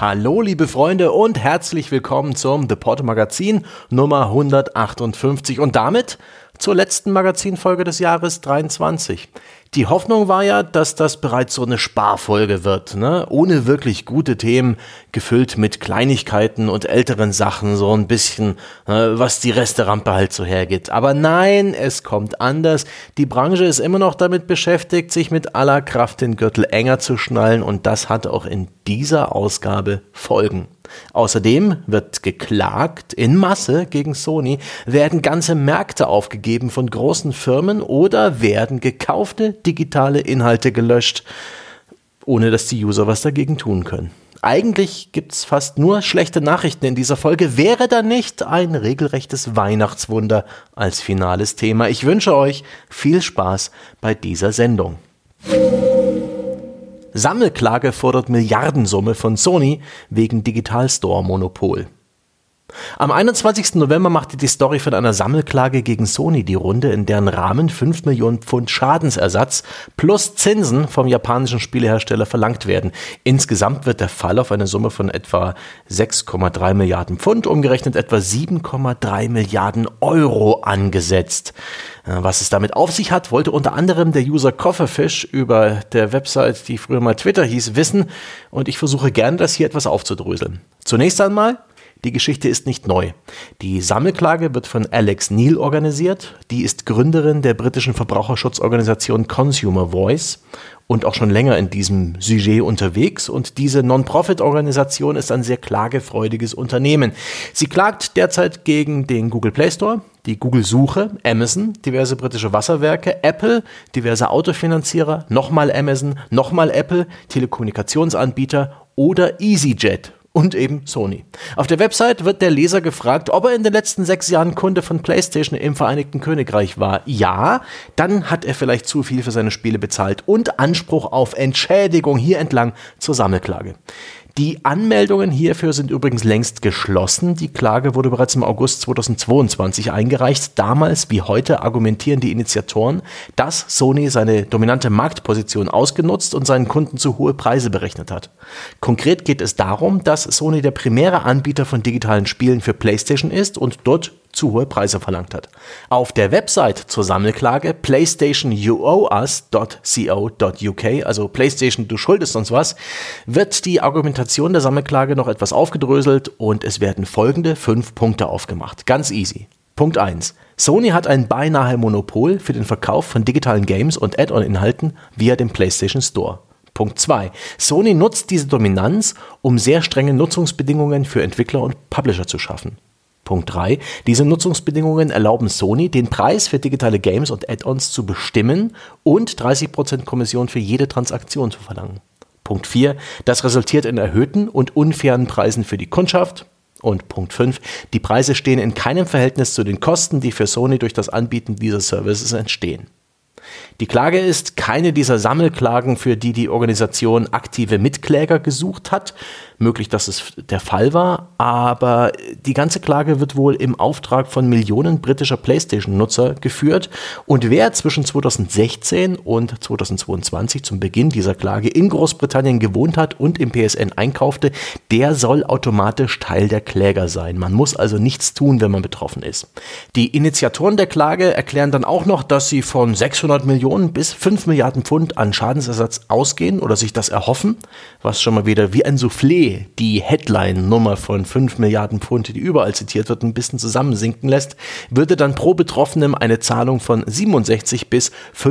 Hallo liebe Freunde und herzlich willkommen zum The Pod Magazin Nummer 158 und damit zur letzten Magazinfolge des Jahres 23. Die Hoffnung war ja, dass das bereits so eine Sparfolge wird, ne? Ohne wirklich gute Themen, gefüllt mit Kleinigkeiten und älteren Sachen, so ein bisschen, was die Resterampe halt so hergibt. Aber nein, es kommt anders. Die Branche ist immer noch damit beschäftigt, sich mit aller Kraft den Gürtel enger zu schnallen und das hat auch in dieser Ausgabe Folgen. Außerdem wird geklagt in Masse gegen Sony, werden ganze Märkte aufgegeben von großen Firmen oder werden gekaufte digitale Inhalte gelöscht, ohne dass die User was dagegen tun können. Eigentlich gibt's fast nur schlechte Nachrichten in dieser Folge, wäre da nicht ein regelrechtes Weihnachtswunder als finales Thema. Ich wünsche euch viel Spaß bei dieser Sendung. Sammelklage fordert Milliardensumme von Sony wegen Digital-Store-Monopol. Am 21. November machte die Story von einer Sammelklage gegen Sony die Runde, in deren Rahmen 5 Millionen Pfund Schadensersatz plus Zinsen vom japanischen Spielehersteller verlangt werden. Insgesamt wird der Fall auf eine Summe von etwa 6,3 Milliarden Pfund, umgerechnet etwa 7,3 Milliarden Euro angesetzt. Was es damit auf sich hat, wollte unter anderem der User Cofferfish über der Website, die früher mal Twitter hieß, wissen und ich versuche gerne, das hier etwas aufzudröseln. Zunächst einmal: Die Geschichte ist nicht neu. Die Sammelklage wird von Alex Neil organisiert. Die ist Gründerin der britischen Verbraucherschutzorganisation Consumer Voice und auch schon länger in diesem Sujet unterwegs. Und diese Non-Profit-Organisation ist ein sehr klagefreudiges Unternehmen. Sie klagt derzeit gegen den Google Play Store, die Google-Suche, Amazon, diverse britische Wasserwerke, Apple, diverse Autofinanzierer, nochmal Amazon, nochmal Apple, Telekommunikationsanbieter oder EasyJet. Und eben Sony. Auf der Website wird der Leser gefragt, ob er in den letzten 6 Jahren Kunde von PlayStation im Vereinigten Königreich war. Ja, dann hat er vielleicht zu viel für seine Spiele bezahlt und Anspruch auf Entschädigung hier entlang zur Sammelklage. Die Anmeldungen hierfür sind übrigens längst geschlossen. Die Klage wurde bereits im August 2022 eingereicht. Damals wie heute argumentieren die Initiatoren, dass Sony seine dominante Marktposition ausgenutzt und seinen Kunden zu hohe Preise berechnet hat. Konkret geht es darum, dass Sony der primäre Anbieter von digitalen Spielen für PlayStation ist und dort zu hohe Preise verlangt hat. Auf der Website zur Sammelklage PlayStationYouOweUs.co.uk, also PlayStation, du schuldest uns was, wird die Argumentation der Sammelklage noch etwas aufgedröselt und es werden folgende 5 Punkte aufgemacht. Ganz easy. Punkt 1. Sony hat ein beinahe Monopol für den Verkauf von digitalen Games und Add-on-Inhalten via dem PlayStation Store. Punkt 2. Sony nutzt diese Dominanz, um sehr strenge Nutzungsbedingungen für Entwickler und Publisher zu schaffen. Punkt 3. Diese Nutzungsbedingungen erlauben Sony, den Preis für digitale Games und Add-ons zu bestimmen und 30% Kommission für jede Transaktion zu verlangen. Punkt 4. Das resultiert in erhöhten und unfairen Preisen für die Kundschaft. Und Punkt 5. Die Preise stehen in keinem Verhältnis zu den Kosten, die für Sony durch das Anbieten dieser Services entstehen. Die Klage ist keine dieser Sammelklagen, für die die Organisation aktive Mitkläger gesucht hat. Möglich, dass es der Fall war, aber die ganze Klage wird wohl im Auftrag von Millionen britischer PlayStation-Nutzer geführt. Und wer zwischen 2016 und 2022 zum Beginn dieser Klage in Großbritannien gewohnt hat und im PSN einkaufte, der soll automatisch Teil der Kläger sein. Man muss also nichts tun, wenn man betroffen ist. Die Initiatoren der Klage erklären dann auch noch, dass sie von 600 Millionen bis 5 Milliarden Pfund an Schadensersatz ausgehen oder sich das erhoffen, was schon mal wieder wie ein Soufflé die Headline-Nummer von 5 Milliarden Pfund, die überall zitiert wird, ein bisschen zusammensinken lässt, würde dann pro Betroffenem eine Zahlung von 67 bis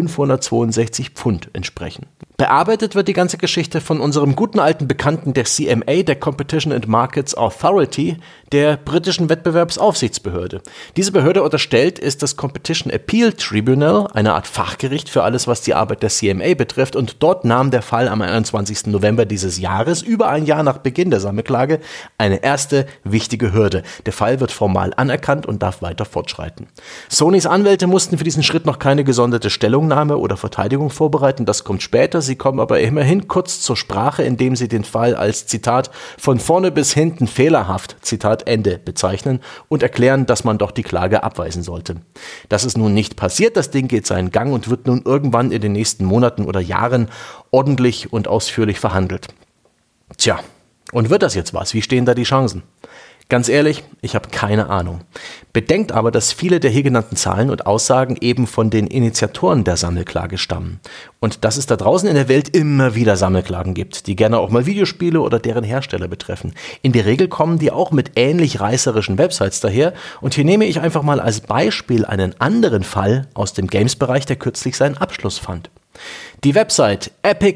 562 Pfund entsprechen. Bearbeitet wird die ganze Geschichte von unserem guten alten Bekannten der CMA, der Competition and Markets Authority, der britischen Wettbewerbsaufsichtsbehörde. Diese Behörde unterstellt ist das Competition Appeal Tribunal, eine Art Fachgericht für alles, was die Arbeit der CMA betrifft, und dort nahm der Fall am 21. November dieses Jahres, über ein Jahr nach Beginn der Sammelklage, eine erste wichtige Hürde. Der Fall wird formal anerkannt und darf weiter fortschreiten. Sonys Anwälte mussten für diesen Schritt noch keine gesonderte Stellungnahme oder Verteidigung vorbereiten, das kommt später. Sie kommen aber immerhin kurz zur Sprache, indem sie den Fall als, Zitat, von vorne bis hinten fehlerhaft, Zitat Ende, bezeichnen und erklären, dass man doch die Klage abweisen sollte. Das ist nun nicht passiert, das Ding geht seinen Gang und wird nun irgendwann in den nächsten Monaten oder Jahren ordentlich und ausführlich verhandelt. Tja, Und wird das jetzt was? Wie stehen da die Chancen? Ganz ehrlich, ich habe keine Ahnung. Bedenkt aber, dass viele der hier genannten Zahlen und Aussagen eben von den Initiatoren der Sammelklage stammen. Und dass es da draußen in der Welt immer wieder Sammelklagen gibt, die gerne auch mal Videospiele oder deren Hersteller betreffen. In der Regel kommen die auch mit ähnlich reißerischen Websites daher. Und hier nehme ich einfach mal als Beispiel einen anderen Fall aus dem Games-Bereich, der kürzlich seinen Abschluss fand. Die Website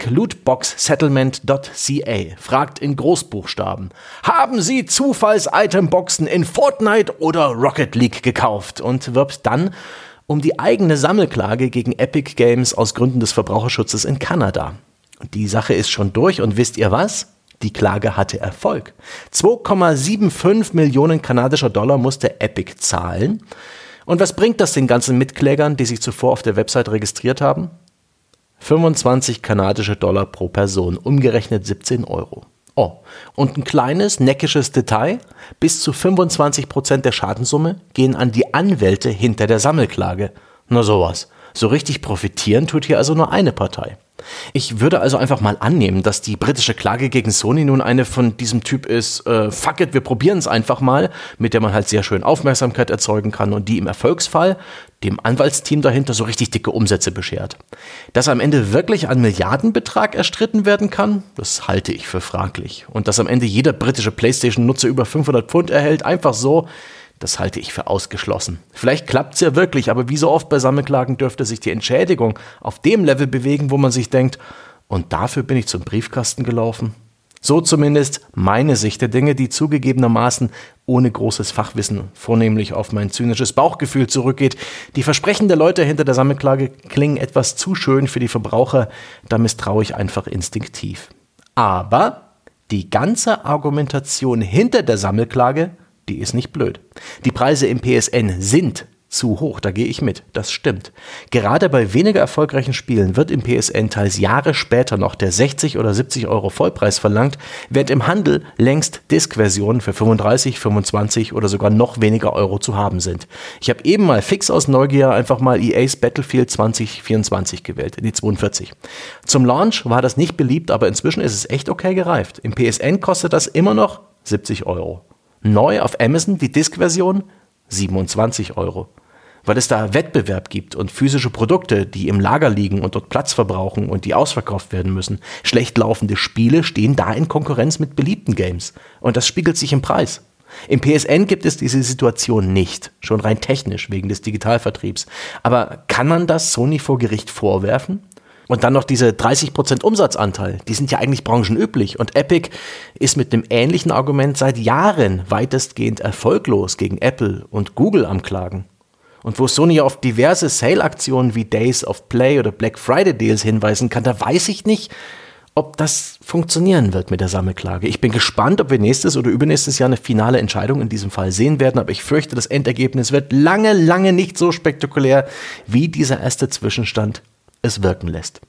epiclootboxsettlement.ca fragt in Großbuchstaben: Haben Sie Zufalls-Itemboxen in Fortnite oder Rocket League gekauft? Und wirbt dann um die eigene Sammelklage gegen Epic Games aus Gründen des Verbraucherschutzes in Kanada. Die Sache ist schon durch und wisst ihr was? Die Klage hatte Erfolg. 2,75 Millionen kanadischer Dollar musste Epic zahlen. Und was bringt das den ganzen Mitklägern, die sich zuvor auf der Website registriert haben? 25 kanadische Dollar pro Person, umgerechnet 17 Euro. Oh, und ein kleines, neckisches Detail: bis zu 25% der Schadenssumme gehen an die Anwälte hinter der Sammelklage. Na sowas. So richtig profitieren tut hier also nur eine Partei. Ich würde also einfach mal annehmen, dass die britische Klage gegen Sony nun eine von diesem Typ ist, fuck it, wir probieren es einfach mal, mit der man halt sehr schön Aufmerksamkeit erzeugen kann und die im Erfolgsfall dem Anwaltsteam dahinter so richtig dicke Umsätze beschert. Dass am Ende wirklich ein Milliardenbetrag erstritten werden kann, das halte ich für fraglich. Und dass am Ende jeder britische PlayStation-Nutzer über 500 Pfund erhält, einfach so, das halte ich für ausgeschlossen. Vielleicht klappt es ja wirklich, aber wie so oft bei Sammelklagen dürfte sich die Entschädigung auf dem Level bewegen, wo man sich denkt, und dafür bin ich zum Briefkasten gelaufen? So zumindest meine Sicht der Dinge, die zugegebenermaßen ohne großes Fachwissen vornehmlich auf mein zynisches Bauchgefühl zurückgeht. Die Versprechen der Leute hinter der Sammelklage klingen etwas zu schön für die Verbraucher, da misstraue ich einfach instinktiv. Aber die ganze Argumentation hinter der Sammelklage, die ist nicht blöd. Die Preise im PSN sind zu hoch, da gehe ich mit, das stimmt. Gerade bei weniger erfolgreichen Spielen wird im PSN teils Jahre später noch der 60 oder 70 Euro Vollpreis verlangt, während im Handel längst Disk-Versionen für 35, 25 oder sogar noch weniger Euro zu haben sind. Ich habe eben mal fix aus Neugier einfach mal EA's Battlefield 2024 gewählt, die 42. Zum Launch war das nicht beliebt, aber inzwischen ist es echt okay gereift. Im PSN kostet das immer noch 70 Euro. Neu auf Amazon die Disk-Version 27 Euro. Weil es da Wettbewerb gibt und physische Produkte, die im Lager liegen und dort Platz verbrauchen und die ausverkauft werden müssen. Schlecht laufende Spiele stehen da in Konkurrenz mit beliebten Games. Und das spiegelt sich im Preis. Im PSN gibt es diese Situation nicht, schon rein technisch wegen des Digitalvertriebs. Aber kann man das Sony vor Gericht vorwerfen? Und dann noch diese 30% Umsatzanteil, die sind ja eigentlich branchenüblich. Und Epic ist mit einem ähnlichen Argument seit Jahren weitestgehend erfolglos gegen Apple und Google am Klagen. Und wo Sony auf diverse Sale-Aktionen wie Days of Play oder Black Friday Deals hinweisen kann, da weiß ich nicht, ob das funktionieren wird mit der Sammelklage. Ich bin gespannt, ob wir nächstes oder übernächstes Jahr eine finale Entscheidung in diesem Fall sehen werden, aber ich fürchte, das Endergebnis wird lange, lange nicht so spektakulär, wie dieser erste Zwischenstand es wirken lässt.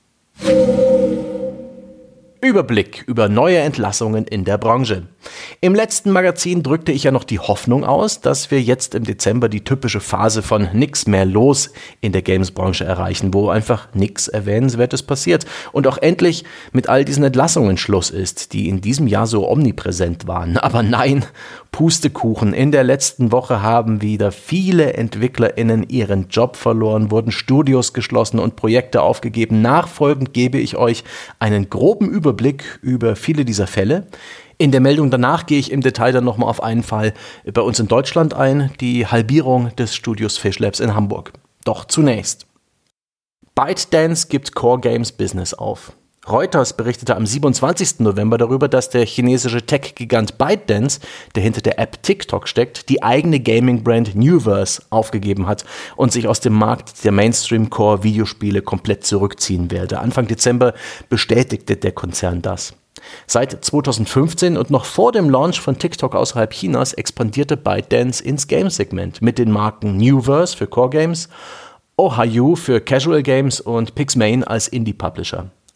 Überblick über neue Entlassungen in der Branche. Im letzten Magazin drückte ich ja noch die Hoffnung aus, dass wir jetzt im Dezember die typische Phase von nix mehr los in der Games-Branche erreichen, wo einfach nichts Erwähnenswertes passiert und auch endlich mit all diesen Entlassungen Schluss ist, die in diesem Jahr so omnipräsent waren. Aber nein, Pustekuchen. In der letzten Woche haben wieder viele EntwicklerInnen ihren Job verloren, wurden Studios geschlossen und Projekte aufgegeben. Nachfolgend gebe ich euch einen groben Überblick über viele dieser Fälle. In der Meldung danach gehe ich im Detail dann nochmal auf einen Fall bei uns in Deutschland ein, die Halbierung des Studios Fish Labs in Hamburg. Doch zunächst. ByteDance gibt Core Games Business auf. Reuters berichtete am 27. November darüber, dass der chinesische Tech-Gigant ByteDance, der hinter der App TikTok steckt, die eigene Gaming-Brand Newverse aufgegeben hat und sich aus dem Markt der Mainstream-Core-Videospiele komplett zurückziehen werde. Anfang Dezember bestätigte der Konzern das. Seit 2015 und noch vor dem Launch von TikTok außerhalb Chinas expandierte ByteDance ins Game-Segment mit den Marken Newverse für Core Games, Ohayu für Casual Games und Pixmane als Indie-Publisher.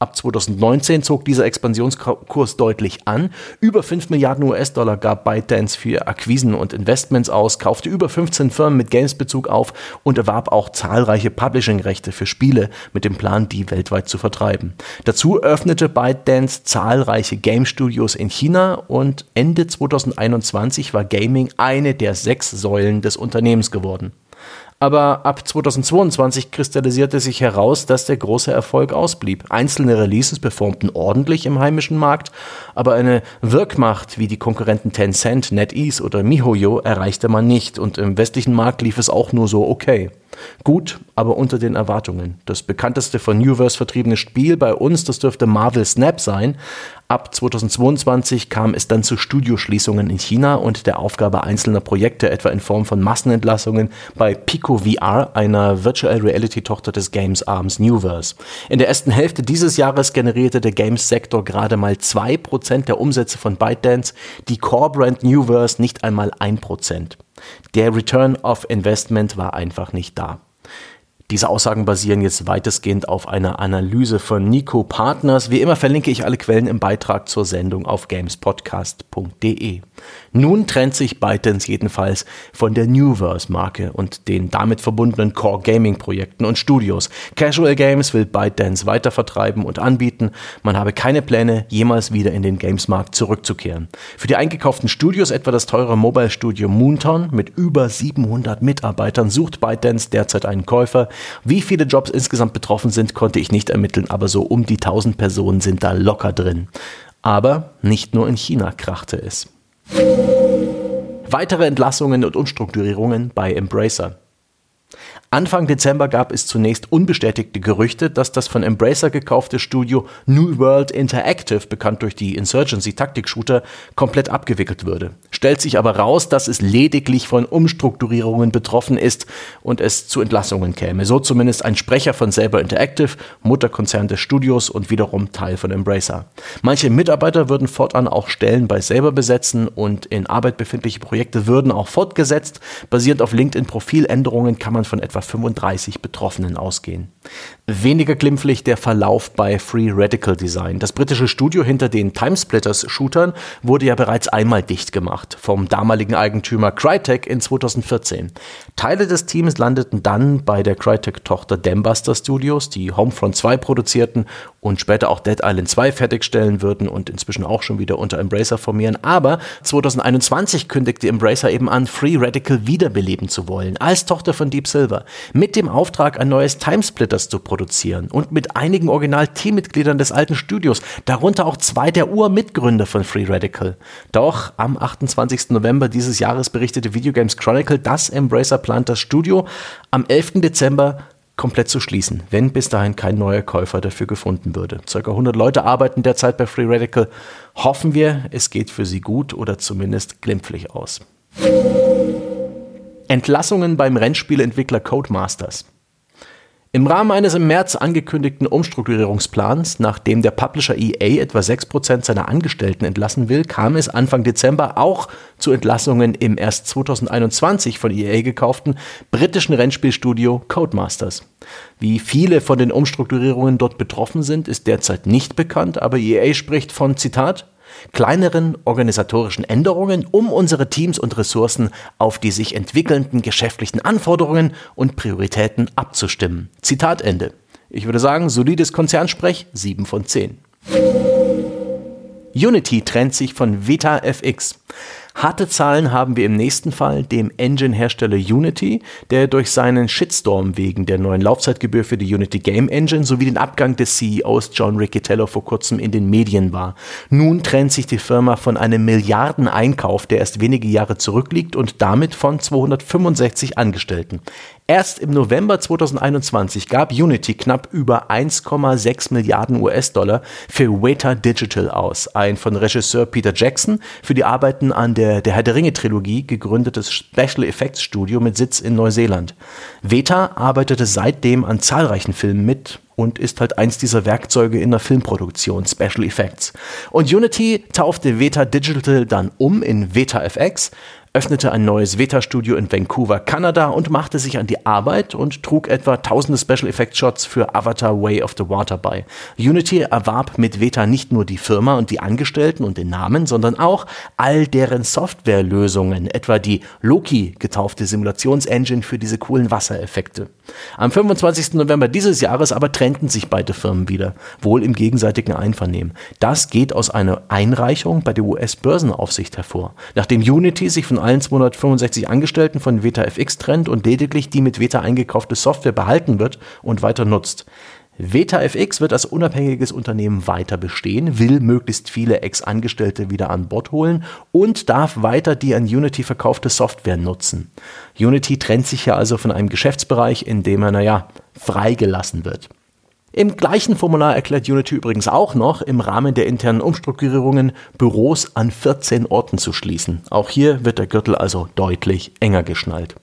Ab 2019 zog dieser Expansionskurs deutlich an. Über 5 Milliarden US-Dollar gab ByteDance für Akquisen und Investments aus, kaufte über 15 Firmen mit Games-Bezug auf und erwarb auch zahlreiche Publishing-Rechte für Spiele mit dem Plan, die weltweit zu vertreiben. Dazu öffnete ByteDance zahlreiche Game-Studios in China und Ende 2021 war Gaming eine der 6 Säulen des Unternehmens geworden. Aber ab 2022 kristallisierte sich heraus, dass der große Erfolg ausblieb. Einzelne Releases performten ordentlich im heimischen Markt, aber eine Wirkmacht wie die Konkurrenten Tencent, NetEase oder MiHoYo erreichte man nicht und im westlichen Markt lief es auch nur so okay. Gut, aber unter den Erwartungen. Das bekannteste von Nuverse vertriebene Spiel bei uns, das dürfte Marvel Snap sein. Ab 2022 kam es dann zu Studioschließungen in China und der Aufgabe einzelner Projekte, etwa in Form von Massenentlassungen bei Pico VR, einer Virtual Reality-Tochter des Games-Arms Nuverse. In der ersten Hälfte dieses Jahres generierte der Games-Sektor gerade mal 2% der Umsätze von ByteDance, die Core-Brand Nuverse nicht einmal 1%. Der Return of Investment war einfach nicht da. Diese Aussagen basieren jetzt weitestgehend auf einer Analyse von Nico Partners. Wie immer verlinke ich alle Quellen im Beitrag zur Sendung auf gamespodcast.de. Nun trennt sich ByteDance jedenfalls von der Nuverse-Marke und den damit verbundenen Core-Gaming-Projekten und Studios. Casual Games will ByteDance weiter vertreiben und anbieten. Man habe keine Pläne, jemals wieder in den Games-Markt zurückzukehren. Für die eingekauften Studios, etwa das teure Mobile-Studio Moonton mit über 700 Mitarbeitern, sucht ByteDance derzeit einen Käufer. Wie viele Jobs insgesamt betroffen sind, konnte ich nicht ermitteln, aber so um die 1000 Personen sind da locker drin. Aber nicht nur in China krachte es. Weitere Entlassungen und Umstrukturierungen bei Embracer. Anfang Dezember gab es zunächst unbestätigte Gerüchte, dass das von Embracer gekaufte Studio New World Interactive, bekannt durch die Insurgency-Taktik-Shooter, komplett abgewickelt würde. Stellt sich aber raus, dass es lediglich von Umstrukturierungen betroffen ist und es zu Entlassungen käme. So zumindest ein Sprecher von Saber Interactive, Mutterkonzern des Studios und wiederum Teil von Embracer. Manche Mitarbeiter würden fortan auch Stellen bei Saber besetzen und in Arbeit befindliche Projekte würden auch fortgesetzt. Basierend auf LinkedIn-Profiländerungen kann man von etwa 35 Betroffenen ausgehen. Weniger glimpflich der Verlauf bei Free Radical Design. Das britische Studio hinter den Timesplitters-Shootern wurde ja bereits einmal dicht gemacht, vom damaligen Eigentümer Crytek in 2014. Teile des Teams landeten dann bei der Crytek-Tochter Dambuster Studios, die Homefront 2 produzierten und später auch Dead Island 2 fertigstellen würden und inzwischen auch schon wieder unter Embracer formieren. Aber 2021 kündigte Embracer eben an, Free Radical wiederbeleben zu wollen, als Tochter von Deep Silver, mit dem Auftrag, ein neues Timesplitters zu produzieren und mit einigen Original-Teammitgliedern des alten Studios, darunter auch 2 der Urmitgründer von Free Radical. Doch am 28. November dieses Jahres berichtete Video Games Chronicle, dass Embracer plant, das Studio am 11. Dezember komplett zu schließen, wenn bis dahin kein neuer Käufer dafür gefunden würde. Circa 100 Leute arbeiten derzeit bei Free Radical. Hoffen wir, es geht für sie gut oder zumindest glimpflich aus. Entlassungen beim Rennspielentwickler Codemasters. Im Rahmen eines im März angekündigten Umstrukturierungsplans, nachdem der Publisher EA etwa 6% seiner Angestellten entlassen will, kam es Anfang Dezember auch zu Entlassungen im erst 2021 von EA gekauften britischen Rennspielstudio Codemasters. Wie viele von den Umstrukturierungen dort betroffen sind, ist derzeit nicht bekannt, aber EA spricht von, Zitat, kleineren organisatorischen Änderungen, um unsere Teams und Ressourcen auf die sich entwickelnden geschäftlichen Anforderungen und Prioritäten abzustimmen. Zitat Ende. Ich würde sagen, solides Konzernsprech, 7 von 10. Unity trennt sich von VetaFX. Harte Zahlen haben wir im nächsten Fall, dem Engine-Hersteller Unity, der durch seinen Shitstorm wegen der neuen Laufzeitgebühr für die Unity Game Engine sowie den Abgang des CEOs John Riccitiello vor kurzem in den Medien war. Nun trennt sich die Firma von einem Milliardeneinkauf, der erst wenige Jahre zurückliegt und damit von 265 Angestellten. Erst im November 2021 gab Unity knapp über 1,6 Milliarden US-Dollar für Weta Digital aus, ein von Regisseur Peter Jackson für die Arbeiten an der Herr der Ringe-Trilogie gegründetes Special Effects Studio mit Sitz in Neuseeland. Weta arbeitete seitdem an zahlreichen Filmen mit und ist halt eins dieser Werkzeuge in der Filmproduktion, Special Effects. Und Unity taufte Weta Digital dann um in VetaFX, öffnete ein neues Veta-Studio in Vancouver, Kanada und machte sich an die Arbeit und trug etwa tausende Special Effects Shots für Avatar Way of the Water bei. Unity erwarb mit Veta nicht nur die Firma und die Angestellten und den Namen, sondern auch all deren Softwarelösungen, etwa die Loki getaufte Simulationsengine für diese coolen Wassereffekte. Am 25. November dieses Jahres aber trennten sich beide Firmen wieder, wohl im gegenseitigen Einvernehmen. Das geht aus einer Einreichung bei der US-Börsenaufsicht hervor. Nachdem Unity sich von allen 265 Angestellten von VetaFX trennt und lediglich die mit Veta eingekaufte Software behalten wird und weiter nutzt. VetaFX wird als unabhängiges Unternehmen weiter bestehen, will möglichst viele Ex-Angestellte wieder an Bord holen und darf weiter die an Unity verkaufte Software nutzen. Unity trennt sich ja also von einem Geschäftsbereich, in dem er, freigelassen wird. Im gleichen Formular erklärt Unity übrigens auch noch, im Rahmen der internen Umstrukturierungen Büros an 14 Orten zu schließen. Auch hier wird der Gürtel also deutlich enger geschnallt.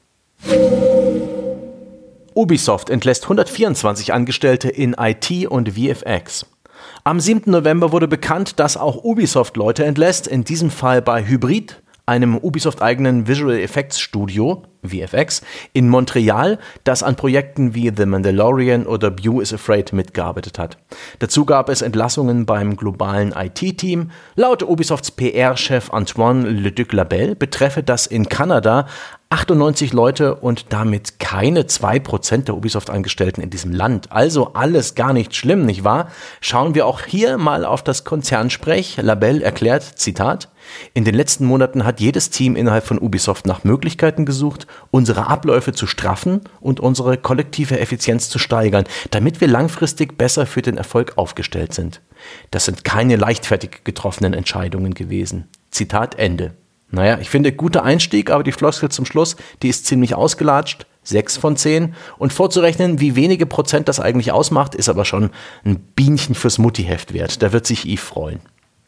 Ubisoft entlässt 124 Angestellte in IT und VFX. Am 7. November wurde bekannt, dass auch Ubisoft Leute entlässt, in diesem Fall bei Hybrid, einem Ubisoft-eigenen Visual Effects Studio, VFX, in Montreal, das an Projekten wie The Mandalorian oder Beau is Afraid mitgearbeitet hat. Dazu gab es Entlassungen beim globalen IT-Team. Laut Ubisofts PR-Chef Antoine Leduc-Labelle betreffe das in Kanada 98 Leute und damit keine 2% der Ubisoft-Angestellten in diesem Land. Also alles gar nicht schlimm, nicht wahr? Schauen wir auch hier mal auf das Konzernsprech. Labelle erklärt, Zitat, in den letzten Monaten hat jedes Team innerhalb von Ubisoft nach Möglichkeiten gesucht, unsere Abläufe zu straffen und unsere kollektive Effizienz zu steigern, damit wir langfristig besser für den Erfolg aufgestellt sind. Das sind keine leichtfertig getroffenen Entscheidungen gewesen. Zitat Ende. Naja, ich finde, guter Einstieg, aber die Floskel zum Schluss, die ist ziemlich ausgelatscht. 6 von 10. Und vorzurechnen, wie wenige Prozent das eigentlich ausmacht, ist aber schon ein Bienchen fürs Muttiheft wert. Da wird sich Yves freuen.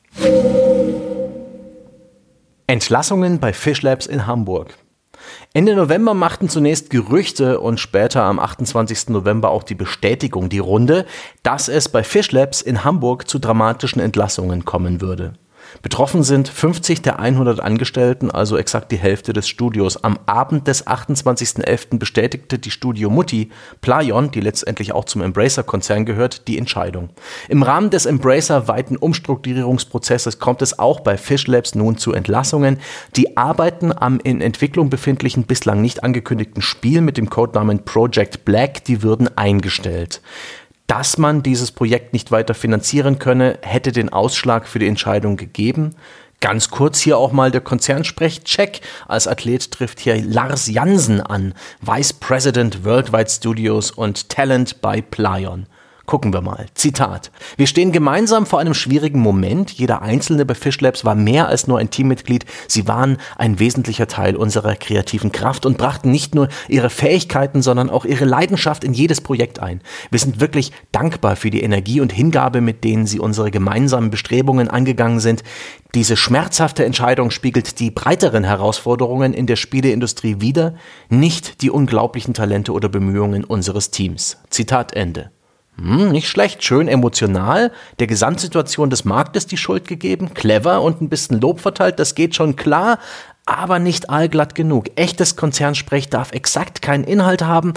Entlassungen bei Fish Labs in Hamburg. Ende November machten zunächst Gerüchte und später am 28. November auch die Bestätigung die Runde, dass es bei Fish Labs in Hamburg zu dramatischen Entlassungen kommen würde. Betroffen sind 50 der 100 Angestellten, also exakt die Hälfte des Studios. Am Abend des 28.11. bestätigte die Studio-Mutti Playon, die letztendlich auch zum Embracer-Konzern gehört, die Entscheidung. Im Rahmen des Embracer-weiten Umstrukturierungsprozesses kommt es auch bei Fish Labs nun zu Entlassungen. Die Arbeiten am in Entwicklung befindlichen, bislang nicht angekündigten Spiel mit dem Codenamen Project Black, die würden eingestellt. Dass man dieses Projekt nicht weiter finanzieren könne, hätte den Ausschlag für die Entscheidung gegeben. Ganz kurz hier auch mal der Konzernsprech-Check. Als Athlet trifft hier Lars Jansen an, Vice President Worldwide Studios und Talent bei Playon. Gucken wir mal. Zitat. Wir stehen gemeinsam vor einem schwierigen Moment. Jeder Einzelne bei Fish Labs war mehr als nur ein Teammitglied. Sie waren ein wesentlicher Teil unserer kreativen Kraft und brachten nicht nur ihre Fähigkeiten, sondern auch ihre Leidenschaft in jedes Projekt ein. Wir sind wirklich dankbar für die Energie und Hingabe, mit denen sie unsere gemeinsamen Bestrebungen angegangen sind. Diese schmerzhafte Entscheidung spiegelt die breiteren Herausforderungen in der Spieleindustrie wider, nicht die unglaublichen Talente oder Bemühungen unseres Teams. Zitat Ende. Nicht schlecht, schön emotional, der Gesamtsituation des Marktes die Schuld gegeben, clever und ein bisschen Lob verteilt, das geht schon klar, aber nicht allglatt genug. Echtes Konzernsprech darf exakt keinen Inhalt haben,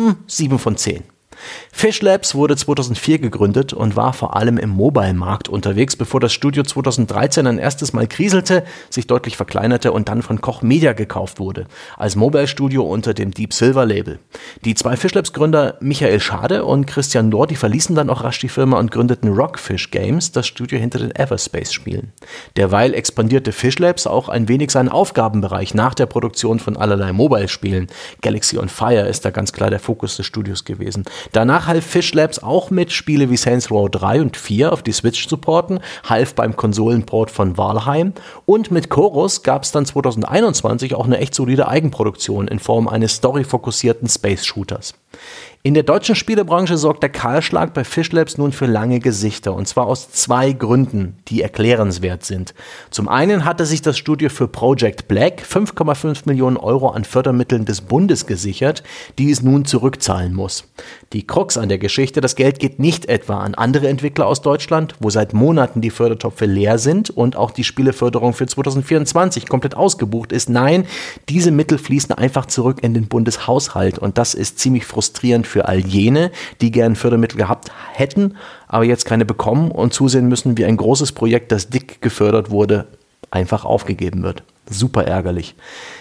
7 von 10. Fish Labs wurde 2004 gegründet und war vor allem im Mobile-Markt unterwegs, bevor das Studio 2013 ein erstes Mal kriselte, sich deutlich verkleinerte und dann von Koch Media gekauft wurde, als Mobile-Studio unter dem Deep Silver Label. Die 2 Fish Labs-Gründer Michael Schade und Christian Lohr, die verließen dann auch rasch die Firma und gründeten Rockfish Games, das Studio hinter den Everspace-Spielen. Derweil expandierte Fish Labs auch ein wenig seinen Aufgabenbereich nach der Produktion von allerlei Mobile-Spielen. Galaxy on Fire ist da ganz klar der Fokus des Studios gewesen. Danach half Fish Labs auch mit, Spiele wie Saints Row 3 und 4 auf die Switch zu porten, half beim Konsolenport von Valheim und mit Chorus gab es dann 2021 auch eine echt solide Eigenproduktion in Form eines storyfokussierten Space-Shooters. In der deutschen Spielebranche sorgt der Kahlschlag bei Fish Labs nun für lange Gesichter, und zwar aus 2 Gründen, die erklärenswert sind. Zum einen hatte sich das Studio für Project Black 5,5 Millionen Euro an Fördermitteln des Bundes gesichert, die es nun zurückzahlen muss. Die Krux an der Geschichte: Das Geld geht nicht etwa an andere Entwickler aus Deutschland, wo seit Monaten die Fördertöpfe leer sind und auch die Spieleförderung für 2024 komplett ausgebucht ist. Nein, diese Mittel fließen einfach zurück in den Bundeshaushalt, und das ist ziemlich frustrierend für all jene, die gern Fördermittel gehabt hätten, aber jetzt keine bekommen und zusehen müssen, wie ein großes Projekt, das dick gefördert wurde, einfach aufgegeben wird. Super ärgerlich.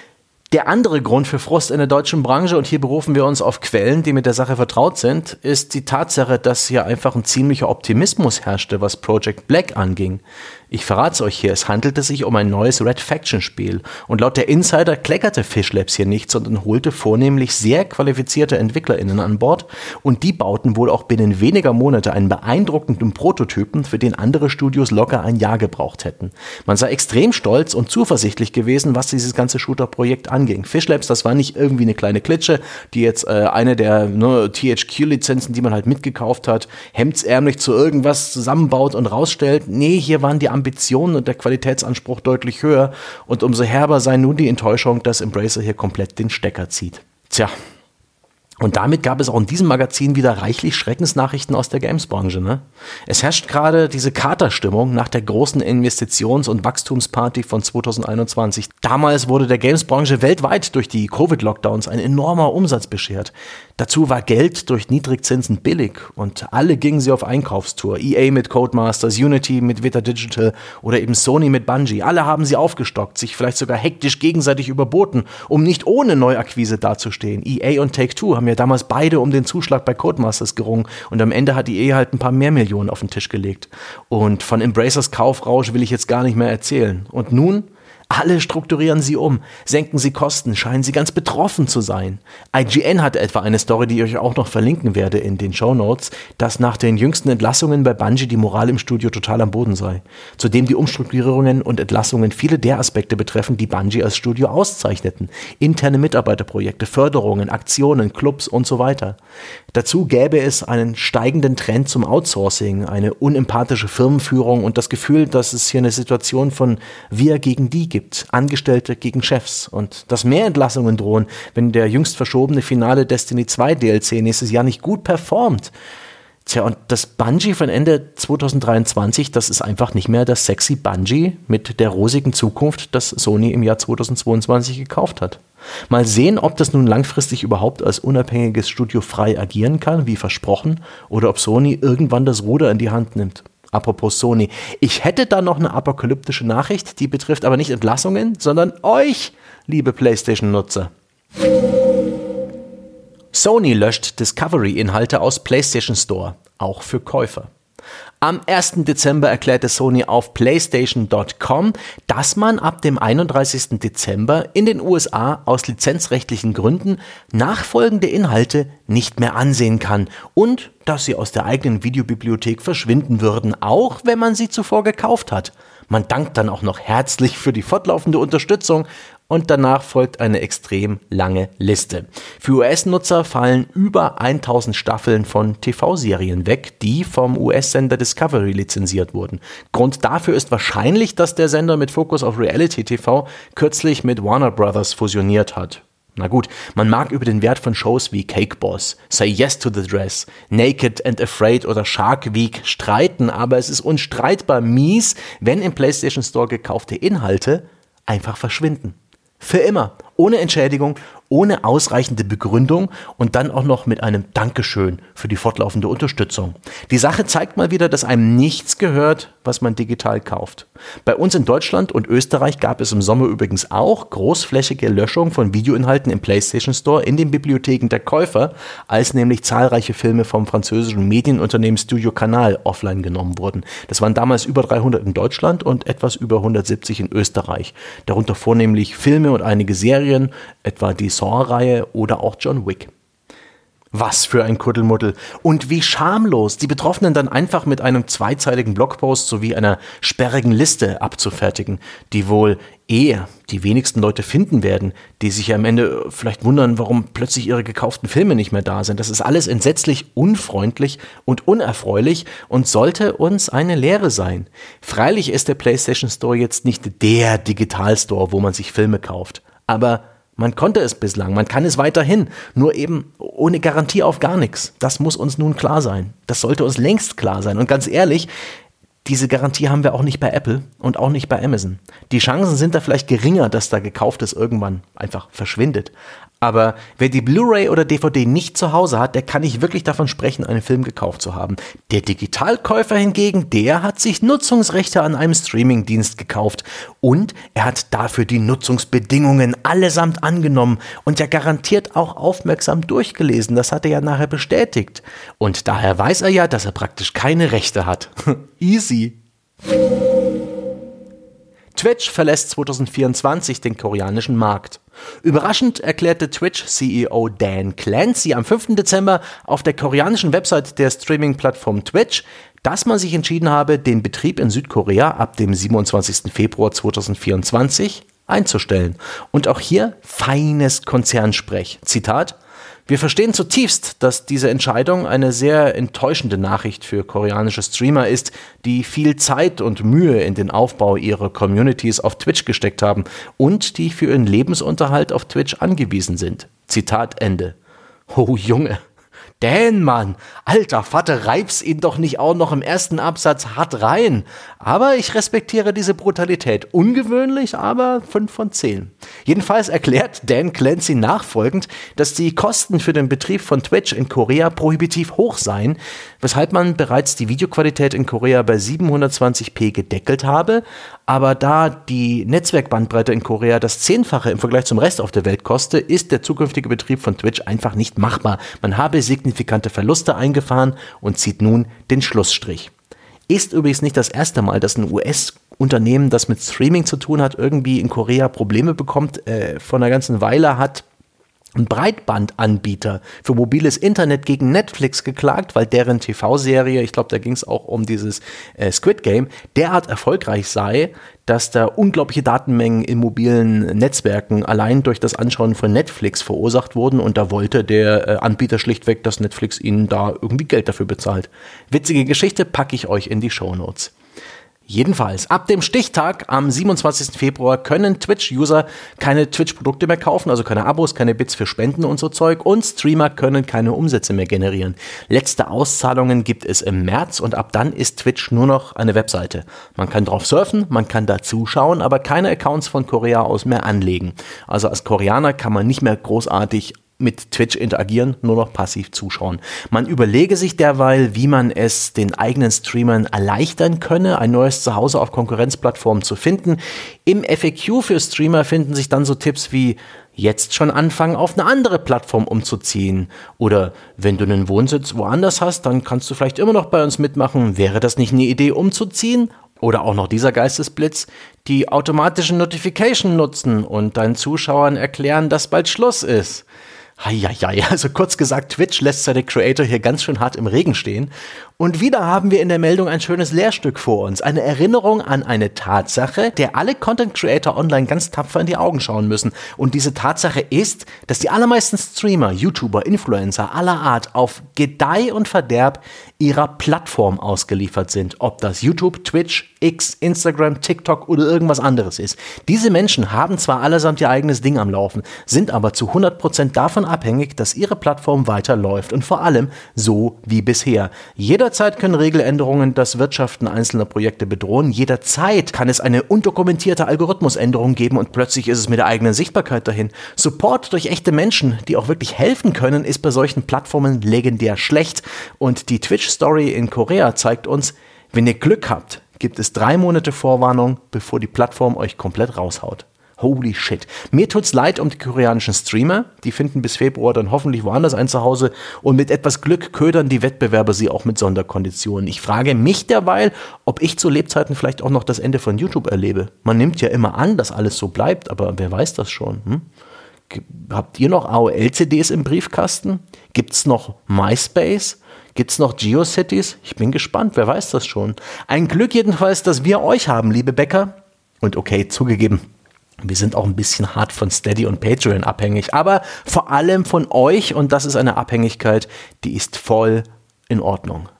Der andere Grund für Frust in der deutschen Branche, und hier berufen wir uns auf Quellen, die mit der Sache vertraut sind, ist die Tatsache, dass hier einfach ein ziemlicher Optimismus herrschte, was Project Black anging. Ich verrate es euch hier, es handelte sich um ein neues Red Faction Spiel, und laut der Insider kleckerte Fish Labs hier nicht, sondern holte vornehmlich sehr qualifizierte EntwicklerInnen an Bord, und die bauten wohl auch binnen weniger Monate einen beeindruckenden Prototypen, für den andere Studios locker ein Jahr gebraucht hätten. Man sei extrem stolz und zuversichtlich gewesen, was dieses ganze Shooter-Projekt anging. Fish Labs, das war nicht irgendwie eine kleine Klitsche, die jetzt eine der THQ-Lizenzen, die man halt mitgekauft hat, hemdsärmlich zu irgendwas zusammenbaut und rausstellt. Nee, hier waren die Ambitionen und der Qualitätsanspruch deutlich höher, und umso herber sei nun die Enttäuschung, dass Embracer hier komplett den Stecker zieht. Tja, und damit gab es auch in diesem Magazin wieder reichlich Schreckensnachrichten aus der Games-Branche. Ne? Es herrscht gerade diese Katerstimmung nach der großen Investitions- und Wachstumsparty von 2021. Damals wurde der Games-Branche weltweit durch die Covid-Lockdowns ein enormer Umsatz beschert. Dazu war Geld durch Niedrigzinsen billig, und alle gingen sie auf Einkaufstour. EA mit Codemasters, Unity mit Vita Digital oder eben Sony mit Bungie. Alle haben sie aufgestockt, sich vielleicht sogar hektisch gegenseitig überboten, um nicht ohne Neuakquise dazustehen. EA und Take-Two haben ja damals beide um den Zuschlag bei Codemasters gerungen, und am Ende hat EA halt ein paar mehr Millionen auf den Tisch gelegt. Und von Embracers Kaufrausch will ich jetzt gar nicht mehr erzählen. Und nun? Alle strukturieren sie um, senken sie Kosten, scheinen sie ganz betroffen zu sein. IGN hat etwa eine Story, die ich euch auch noch verlinken werde in den Shownotes, dass nach den jüngsten Entlassungen bei Bungie die Moral im Studio total am Boden sei. Zudem die Umstrukturierungen und Entlassungen viele der Aspekte betreffen, die Bungie als Studio auszeichneten. Interne Mitarbeiterprojekte, Förderungen, Aktionen, Clubs und so weiter. Dazu gäbe es einen steigenden Trend zum Outsourcing, eine unempathische Firmenführung und das Gefühl, dass es hier eine Situation von wir gegen die gibt. Angestellte gegen Chefs, und dass mehr Entlassungen drohen, wenn der jüngst verschobene finale Destiny 2 DLC nächstes Jahr nicht gut performt. Tja, und das Bungie von Ende 2023, das ist einfach nicht mehr das sexy Bungie mit der rosigen Zukunft, das Sony im Jahr 2022 gekauft hat. Mal sehen, ob das nun langfristig überhaupt als unabhängiges Studio frei agieren kann, wie versprochen, oder ob Sony irgendwann das Ruder in die Hand nimmt. Apropos Sony, ich hätte da noch eine apokalyptische Nachricht, die betrifft aber nicht Entlassungen, sondern euch, liebe PlayStation-Nutzer. Sony löscht Discovery-Inhalte aus PlayStation Store, auch für Käufer. Am 1. Dezember erklärte Sony auf PlayStation.com, dass man ab dem 31. Dezember in den USA aus lizenzrechtlichen Gründen nachfolgende Inhalte nicht mehr ansehen kann und dass sie aus der eigenen Videobibliothek verschwinden würden, auch wenn man sie zuvor gekauft hat. Man dankt dann auch noch herzlich für die fortlaufende Unterstützung, und danach folgt eine extrem lange Liste. Für US-Nutzer fallen über 1000 Staffeln von TV-Serien weg, die vom US-Sender Discovery lizenziert wurden. Grund dafür ist wahrscheinlich, dass der Sender mit Fokus auf Reality TV kürzlich mit Warner Brothers fusioniert hat. Na gut, man mag über den Wert von Shows wie Cake Boss, Say Yes to the Dress, Naked and Afraid oder Shark Week streiten, aber es ist unstreitbar mies, wenn im PlayStation Store gekaufte Inhalte einfach verschwinden. Für immer, ohne Entschädigung, ohne ausreichende Begründung und dann auch noch mit einem Dankeschön für die fortlaufende Unterstützung. Die Sache zeigt mal wieder, dass einem nichts gehört, was man digital kauft. Bei uns in Deutschland und Österreich gab es im Sommer übrigens auch großflächige Löschung von Videoinhalten im PlayStation Store in den Bibliotheken der Käufer, als nämlich zahlreiche Filme vom französischen Medienunternehmen Studio Canal offline genommen wurden. Das waren damals über 300 in Deutschland und etwas über 170 in Österreich. Darunter vornehmlich Filme und einige Serien, etwa die Saw-Reihe oder auch John Wick. Was für ein Kuddelmuddel. Und wie schamlos die Betroffenen dann einfach mit einem zweizeiligen Blogpost sowie einer sperrigen Liste abzufertigen, die wohl eher die wenigsten Leute finden werden, die sich ja am Ende vielleicht wundern, warum plötzlich ihre gekauften Filme nicht mehr da sind. Das ist alles entsetzlich unfreundlich und unerfreulich und sollte uns eine Lehre sein. Freilich ist der PlayStation Store jetzt nicht der Digitalstore, wo man sich Filme kauft, aber man konnte es bislang, man kann es weiterhin, nur eben ohne Garantie auf gar nichts. Das muss uns nun klar sein. Das sollte uns längst klar sein. Und ganz ehrlich, diese Garantie haben wir auch nicht bei Apple und auch nicht bei Amazon. Die Chancen sind da vielleicht geringer, dass da Gekauftes irgendwann einfach verschwindet. Aber wer die Blu-ray oder DVD nicht zu Hause hat, der kann nicht wirklich davon sprechen, einen Film gekauft zu haben. Der Digitalkäufer hingegen, der hat sich Nutzungsrechte an einem Streamingdienst gekauft und er hat dafür die Nutzungsbedingungen allesamt angenommen und ja garantiert auch aufmerksam durchgelesen. Das hat er ja nachher bestätigt. Und daher weiß er ja, dass er praktisch keine Rechte hat. Easy. Twitch verlässt 2024 den koreanischen Markt. Überraschend erklärte Twitch-CEO Dan Clancy am 5. Dezember auf der koreanischen Website der Streaming-Plattform Twitch, dass man sich entschieden habe, den Betrieb in Südkorea ab dem 27. Februar 2024 einzustellen. Und auch hier feines Konzernsprech. Zitat: Wir verstehen zutiefst, dass diese Entscheidung eine sehr enttäuschende Nachricht für koreanische Streamer ist, die viel Zeit und Mühe in den Aufbau ihrer Communities auf Twitch gesteckt haben und die für ihren Lebensunterhalt auf Twitch angewiesen sind. Zitat Ende. Oh Junge. Dan, Mann, alter Vater, reib's ihn doch nicht auch noch im ersten Absatz hart rein. Aber ich respektiere diese Brutalität. Ungewöhnlich, aber 5 von 10. Jedenfalls erklärt Dan Clancy nachfolgend, dass die Kosten für den Betrieb von Twitch in Korea prohibitiv hoch seien, weshalb man bereits die Videoqualität in Korea bei 720p gedeckelt habe, aber da die Netzwerkbandbreite in Korea das 10-fache im Vergleich zum Rest auf der Welt koste, ist der zukünftige Betrieb von Twitch einfach nicht machbar. Man habe signifikante Verluste eingefahren und zieht nun den Schlussstrich. Ist übrigens nicht das erste Mal, dass ein US-Unternehmen, das mit Streaming zu tun hat, irgendwie in Korea Probleme bekommt. Vor einer ganzen Weile hat ein Breitbandanbieter für mobiles Internet gegen Netflix geklagt, weil deren TV-Serie, ich glaube, da ging es auch um dieses Squid Game, derart erfolgreich sei, dass da unglaubliche Datenmengen in mobilen Netzwerken allein durch das Anschauen von Netflix verursacht wurden und da wollte der Anbieter schlichtweg, dass Netflix ihnen da irgendwie Geld dafür bezahlt. Witzige Geschichte, packe ich euch in die Shownotes. Jedenfalls, ab dem Stichtag am 27. Februar können Twitch-User keine Twitch-Produkte mehr kaufen, also keine Abos, keine Bits für Spenden und so Zeug und Streamer können keine Umsätze mehr generieren. Letzte Auszahlungen gibt es im März und ab dann ist Twitch nur noch eine Webseite. Man kann drauf surfen, man kann da zuschauen, aber keine Accounts von Korea aus mehr anlegen. Also als Koreaner kann man nicht mehr großartig mit Twitch interagieren, nur noch passiv zuschauen. Man überlege sich derweil, wie man es den eigenen Streamern erleichtern könne, ein neues Zuhause auf Konkurrenzplattformen zu finden. Im FAQ für Streamer finden sich dann so Tipps wie jetzt schon anfangen, auf eine andere Plattform umzuziehen. Oder wenn du einen Wohnsitz woanders hast, dann kannst du vielleicht immer noch bei uns mitmachen. Wäre das nicht eine Idee, umzuziehen? Oder auch noch dieser Geistesblitz, die automatischen Notification nutzen und deinen Zuschauern erklären, dass bald Schluss ist. Heieiei, also kurz gesagt, Twitch lässt seine Creator hier ganz schön hart im Regen stehen. Und wieder haben wir in der Meldung ein schönes Lehrstück vor uns. Eine Erinnerung an eine Tatsache, der alle Content Creator online ganz tapfer in die Augen schauen müssen. Und diese Tatsache ist, dass die allermeisten Streamer, YouTuber, Influencer aller Art auf Gedeih und Verderb ihrer Plattform ausgeliefert sind. Ob das YouTube, Twitch, X, Instagram, TikTok oder irgendwas anderes ist. Diese Menschen haben zwar allesamt ihr eigenes Ding am Laufen, sind aber zu 100% davon abhängig, dass ihre Plattform weiterläuft und vor allem so wie bisher. Jederzeit können Regeländerungen das Wirtschaften einzelner Projekte bedrohen. Jederzeit kann es eine undokumentierte Algorithmusänderung geben und plötzlich ist es mit der eigenen Sichtbarkeit dahin. Support durch echte Menschen, die auch wirklich helfen können, ist bei solchen Plattformen legendär schlecht. Und die Twitch-Story in Korea zeigt uns, wenn ihr Glück habt, gibt es 3 Monate Vorwarnung, bevor die Plattform euch komplett raushaut. Holy shit. Mir tut's leid um die koreanischen Streamer. Die finden bis Februar dann hoffentlich woanders ein Zuhause und mit etwas Glück ködern die Wettbewerber sie auch mit Sonderkonditionen. Ich frage mich derweil, ob ich zu Lebzeiten vielleicht auch noch das Ende von YouTube erlebe. Man nimmt ja immer an, dass alles so bleibt, aber wer weiß das schon? Habt ihr noch AOL-CDs im Briefkasten? Gibt's noch MySpace? Gibt's noch GeoCities? Ich bin gespannt, wer weiß das schon. Ein Glück jedenfalls, dass wir euch haben, liebe Bäcker. Und okay, zugegeben, wir sind auch ein bisschen hart von Steady und Patreon abhängig, aber vor allem von euch, und das ist eine Abhängigkeit, die ist voll in Ordnung.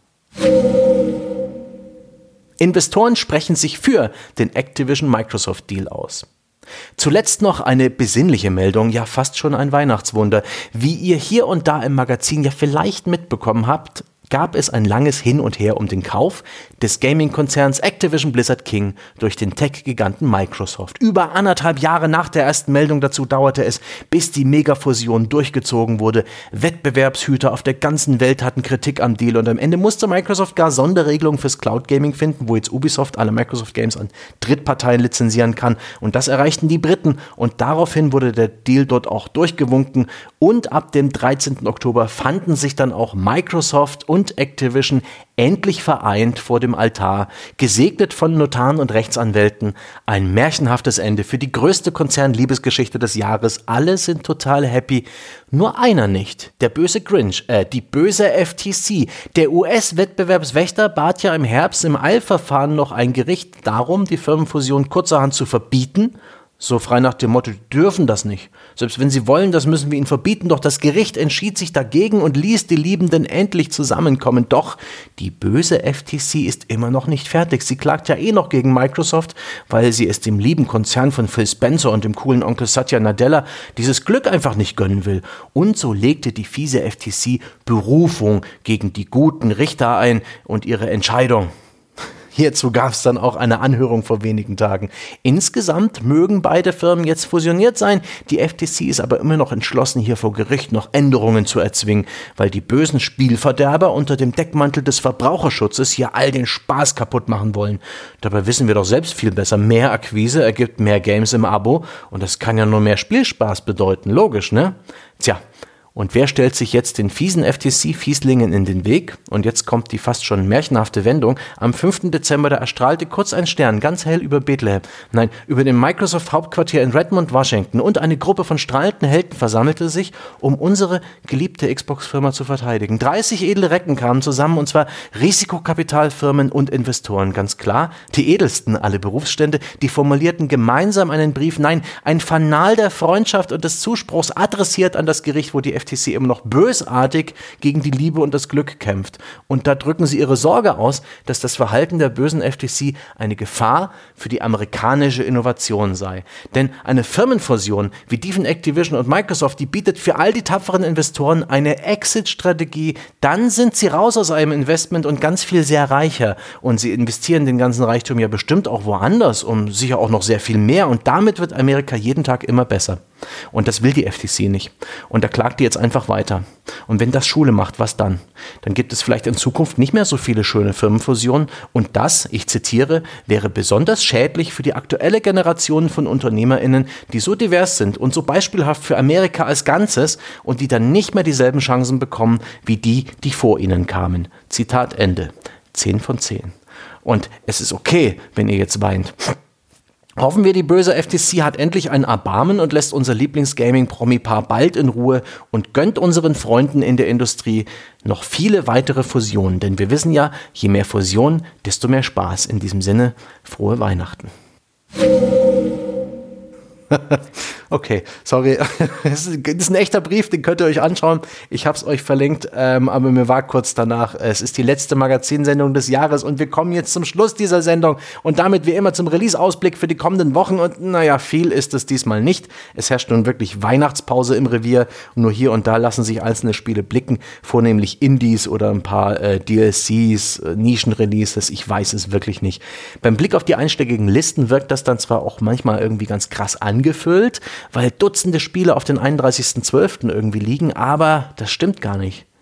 Investoren sprechen sich für den Activision-Microsoft-Deal aus. Zuletzt noch eine besinnliche Meldung, ja fast schon ein Weihnachtswunder. Wie ihr hier und da im Magazin ja vielleicht mitbekommen habt, gab es ein langes Hin und Her um den Kauf des Gaming-Konzerns Activision Blizzard King durch den Tech-Giganten Microsoft. Über 1,5 Jahre nach der ersten Meldung dazu dauerte es, bis die Megafusion durchgezogen wurde. Wettbewerbshüter auf der ganzen Welt hatten Kritik am Deal und am Ende musste Microsoft gar Sonderregelungen fürs Cloud-Gaming finden, wo jetzt Ubisoft alle Microsoft-Games an Drittparteien lizenzieren kann. Und das erreichten die Briten und daraufhin wurde der Deal dort auch durchgewunken und ab dem 13. Oktober fanden sich dann auch Microsoft und Activision endlich vereint vor dem Altar, gesegnet von Notaren und Rechtsanwälten. Ein märchenhaftes Ende für die größte Konzernliebesgeschichte des Jahres. Alle sind total happy, nur einer nicht. Der böse Grinch, die böse FTC. Der US-Wettbewerbswächter bat ja im Herbst im Eilverfahren noch ein Gericht darum, die Firmenfusion kurzerhand zu verbieten. So frei nach dem Motto, die dürfen das nicht. Selbst wenn sie wollen, das müssen wir ihnen verbieten. Doch das Gericht entschied sich dagegen und ließ die Liebenden endlich zusammenkommen. Doch die böse FTC ist immer noch nicht fertig. Sie klagt ja eh noch gegen Microsoft, weil sie es dem lieben Konzern von Phil Spencer und dem coolen Onkel Satya Nadella dieses Glück einfach nicht gönnen will. Und so legte die fiese FTC Berufung gegen die guten Richter ein und ihre Entscheidung. Hierzu gab es dann auch eine Anhörung vor wenigen Tagen. Insgesamt mögen beide Firmen jetzt fusioniert sein. Die FTC ist aber immer noch entschlossen, hier vor Gericht noch Änderungen zu erzwingen, weil die bösen Spielverderber unter dem Deckmantel des Verbraucherschutzes hier all den Spaß kaputt machen wollen. Dabei wissen wir doch selbst viel besser, mehr Akquise ergibt mehr Games im Abo und das kann ja nur mehr Spielspaß bedeuten. Logisch, ne? Tja. Und wer stellt sich jetzt den fiesen FTC-Fieslingen in den Weg? Und jetzt kommt die fast schon märchenhafte Wendung. Am 5. Dezember, da erstrahlte kurz ein Stern, ganz hell über Bethlehem. Nein, über dem Microsoft-Hauptquartier in Redmond, Washington. Und eine Gruppe von strahlenden Helden versammelte sich, um unsere geliebte Xbox-Firma zu verteidigen. 30 edle Recken kamen zusammen, und zwar Risikokapitalfirmen und Investoren. Ganz klar, die edelsten, alle Berufsstände, die formulierten gemeinsam einen Brief, nein, ein Fanal der Freundschaft und des Zuspruchs adressiert an das Gericht, wo die FTC immer noch bösartig gegen die Liebe und das Glück kämpft. Und da drücken sie ihre Sorge aus, dass das Verhalten der bösen FTC eine Gefahr für die amerikanische Innovation sei. Denn eine Firmenfusion wie die von Activision und Microsoft, die bietet für all die tapferen Investoren eine Exit-Strategie. Dann sind sie raus aus einem Investment und ganz viel sehr reicher. Und sie investieren den ganzen Reichtum ja bestimmt auch woanders, um sicher auch noch sehr viel mehr. Und damit wird Amerika jeden Tag immer besser. Und das will die FTC nicht. Und da klagt die jetzt einfach weiter. Und wenn das Schule macht, was dann? Dann gibt es vielleicht in Zukunft nicht mehr so viele schöne Firmenfusionen. Und das, ich zitiere, wäre besonders schädlich für die aktuelle Generation von UnternehmerInnen, die so divers sind und so beispielhaft für Amerika als Ganzes und die dann nicht mehr dieselben Chancen bekommen wie die, die vor ihnen kamen. Zitat Ende. 10 von 10. Und es ist okay, wenn ihr jetzt weint. Hoffen wir, die böse FTC hat endlich ein Erbarmen und lässt unser Lieblings-Gaming-Promi-Paar bald in Ruhe und gönnt unseren Freunden in der Industrie noch viele weitere Fusionen. Denn wir wissen ja, je mehr Fusion, desto mehr Spaß. In diesem Sinne, frohe Weihnachten. Okay, sorry. Das ist ein echter Brief, den könnt ihr euch anschauen. Ich habe es euch verlinkt, aber mir war kurz danach. Es ist die letzte Magazinsendung des Jahres und wir kommen jetzt zum Schluss dieser Sendung und damit wie immer zum Release-Ausblick für die kommenden Wochen. Und naja, viel ist es diesmal nicht. Es herrscht nun wirklich Weihnachtspause im Revier. Nur hier und da lassen sich einzelne Spiele blicken, vornehmlich Indies oder ein paar DLCs, Nischenreleases. Ich weiß es wirklich nicht. Beim Blick auf die einschlägigen Listen wirkt das dann zwar auch manchmal irgendwie ganz krass angefüllt, weil Dutzende Spiele auf den 31.12. irgendwie liegen, aber das stimmt gar nicht.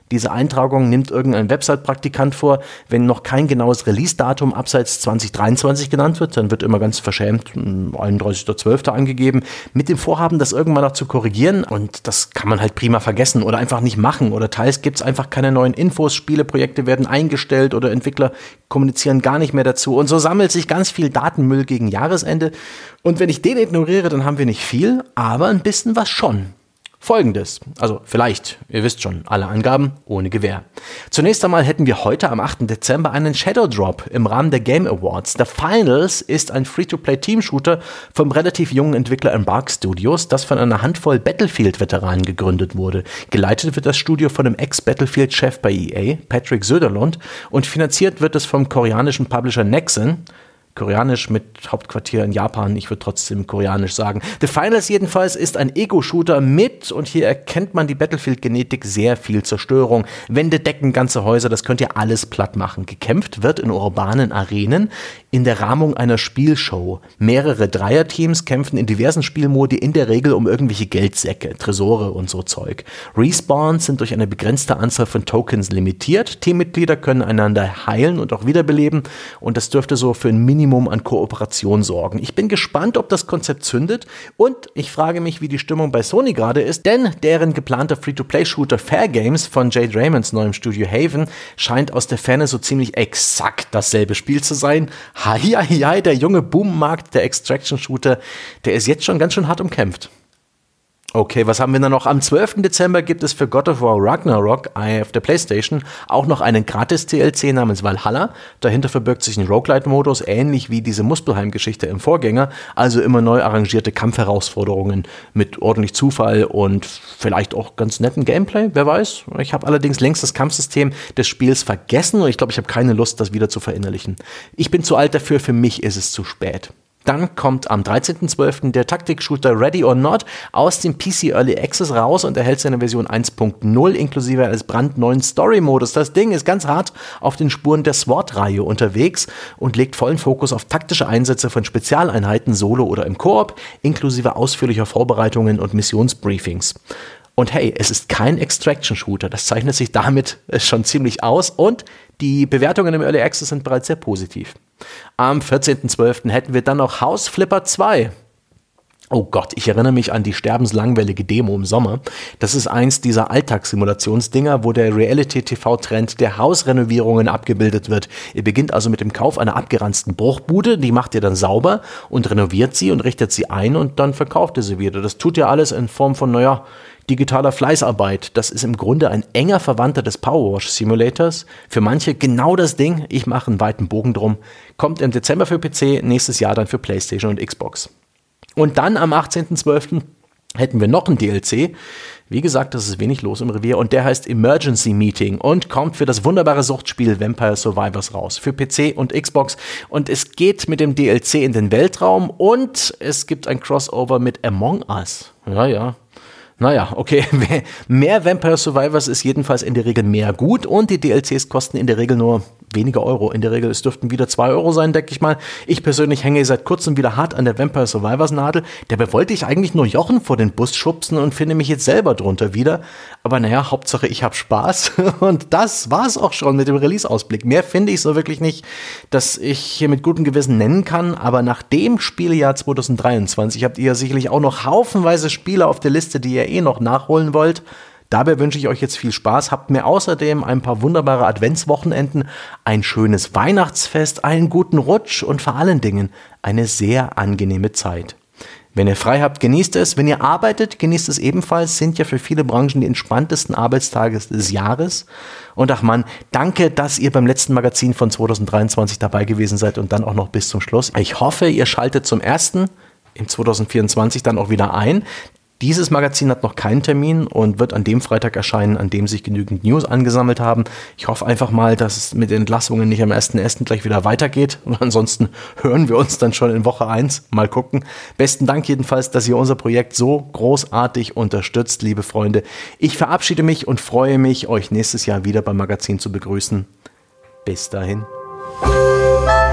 Diese Eintragung nimmt irgendein Website-Praktikant vor. Wenn noch kein genaues Release-Datum abseits 2023 genannt wird, dann wird immer ganz verschämt 31.12. angegeben, mit dem Vorhaben, das irgendwann noch zu korrigieren. Und das kann man halt prima vergessen oder einfach nicht machen. Oder teils gibt es einfach keine neuen Infos, Spieleprojekte werden eingestellt oder Entwickler kommunizieren gar nicht mehr dazu. Und so sammelt sich ganz viel Datenmüll gegen Jahresende. Und wenn ich den ignoriere, dann haben wir nicht viel, aber ein bisschen was schon. Folgendes, also vielleicht, ihr wisst schon, alle Angaben ohne Gewähr. Zunächst einmal hätten wir heute am 8. Dezember einen Shadow Drop im Rahmen der Game Awards. The Finals ist ein Free-to-Play-Team-Shooter vom relativ jungen Entwickler Embark Studios, das von einer Handvoll Battlefield-Veteranen gegründet wurde. Geleitet wird das Studio von dem Ex-Battlefield-Chef bei EA, Patrick Söderlund, und finanziert wird es vom koreanischen Publisher Nexon. Koreanisch mit Hauptquartier in Japan, ich würde trotzdem koreanisch sagen. The Finals jedenfalls ist ein Ego-Shooter mit, und hier erkennt man die Battlefield-Genetik, sehr viel Zerstörung. Wände, Decken, ganze Häuser, das könnt ihr alles platt machen. Gekämpft wird in urbanen Arenen in der Rahmung einer Spielshow. Mehrere Dreierteams kämpfen in diversen Spielmodi, in der Regel um irgendwelche Geldsäcke, Tresore und so Zeug. Respawns sind durch eine begrenzte Anzahl von Tokens limitiert. Teammitglieder können einander heilen und auch wiederbeleben, und das dürfte so für ein Minimum an Kooperation sorgen. Ich bin gespannt, ob das Konzept zündet, und ich frage mich, wie die Stimmung bei Sony gerade ist, denn deren geplanter Free-to-Play-Shooter Fair Games von Jade Raymonds neuem Studio Haven scheint aus der Ferne so ziemlich exakt dasselbe Spiel zu sein. Heieiei, der junge Boommarkt der Extraction-Shooter, der ist jetzt schon ganz schön hart umkämpft. Okay, was haben wir da noch? Am 12. Dezember gibt es für God of War Ragnarok auf der PlayStation auch noch einen Gratis-DLC namens Valhalla. Dahinter verbirgt sich ein Roguelite-Modus, ähnlich wie diese Muspelheim-Geschichte im Vorgänger. Also immer neu arrangierte Kampfherausforderungen mit ordentlich Zufall und vielleicht auch ganz netten Gameplay, wer weiß. Ich habe allerdings längst das Kampfsystem des Spiels vergessen und ich glaube, ich habe keine Lust, das wieder zu verinnerlichen. Ich bin zu alt dafür, für mich ist es zu spät. Dann kommt am 13.12. der Taktik-Shooter Ready or Not aus dem PC Early Access raus und erhält seine Version 1.0 inklusive eines brandneuen Story-Modus. Das Ding ist ganz hart auf den Spuren der SWAT-Reihe unterwegs und legt vollen Fokus auf taktische Einsätze von Spezialeinheiten, solo oder im Koop, inklusive ausführlicher Vorbereitungen und Missionsbriefings. Und hey, es ist kein Extraction-Shooter, das zeichnet sich damit schon ziemlich aus und die Bewertungen im Early Access sind bereits sehr positiv. Am 14.12. hätten wir dann noch House Flipper 2. Oh Gott, ich erinnere mich an die sterbenslangweilige Demo im Sommer. Das ist eins dieser Alltagssimulationsdinger, wo der Reality-TV-Trend der Hausrenovierungen abgebildet wird. Ihr beginnt also mit dem Kauf einer abgeranzten Bruchbude, die macht ihr dann sauber und renoviert sie und richtet sie ein und dann verkauft ihr sie wieder. Das tut ihr alles in Form von, digitaler Fleißarbeit. Das ist im Grunde ein enger Verwandter des Powerwash Simulators. Für manche genau das Ding. Ich mache einen weiten Bogen drum. Kommt im Dezember für PC, nächstes Jahr dann für PlayStation und Xbox. Und dann am 18.12. hätten wir noch einen DLC. Wie gesagt, das ist wenig los im Revier und der heißt Emergency Meeting und kommt für das wunderbare Suchtspiel Vampire Survivors raus. Für PC und Xbox. Und es geht mit dem DLC in den Weltraum und es gibt ein Crossover mit Among Us. Ja. Naja, okay, mehr Vampire Survivors ist jedenfalls in der Regel mehr gut und die DLCs kosten in der Regel nur wenige Euro. In der Regel, es dürften wieder 2 Euro sein, denke ich mal. Ich persönlich hänge seit kurzem wieder hart an der Vampire Survivors Nadel. Dabei wollte ich eigentlich nur Jochen vor den Bus schubsen und finde mich jetzt selber drunter wieder. Aber naja, Hauptsache ich habe Spaß und das war's auch schon mit dem Release-Ausblick. Mehr finde ich so wirklich nicht, dass ich hier mit gutem Gewissen nennen kann. Aber nach dem Spielejahr 2023 habt ihr ja sicherlich auch noch haufenweise Spiele auf der Liste, die ihr noch nachholen wollt. Dabei wünsche ich euch jetzt viel Spaß. Habt mir außerdem ein paar wunderbare Adventswochenenden, ein schönes Weihnachtsfest, einen guten Rutsch und vor allen Dingen eine sehr angenehme Zeit. Wenn ihr frei habt, genießt es. Wenn ihr arbeitet, genießt es ebenfalls. Sind ja für viele Branchen die entspanntesten Arbeitstage des Jahres. Und ach Mann, danke, dass ihr beim letzten Magazin von 2023 dabei gewesen seid und dann auch noch bis zum Schluss. Ich hoffe, ihr schaltet zum 1. im 2024 dann auch wieder ein. Dieses Magazin hat noch keinen Termin und wird an dem Freitag erscheinen, an dem sich genügend News angesammelt haben. Ich hoffe einfach mal, dass es mit den Entlassungen nicht am 1.1. gleich wieder weitergeht. Und ansonsten hören wir uns dann schon in Woche 1. Mal gucken. Besten Dank jedenfalls, dass ihr unser Projekt so großartig unterstützt, liebe Freunde. Ich verabschiede mich und freue mich, euch nächstes Jahr wieder beim Magazin zu begrüßen. Bis dahin.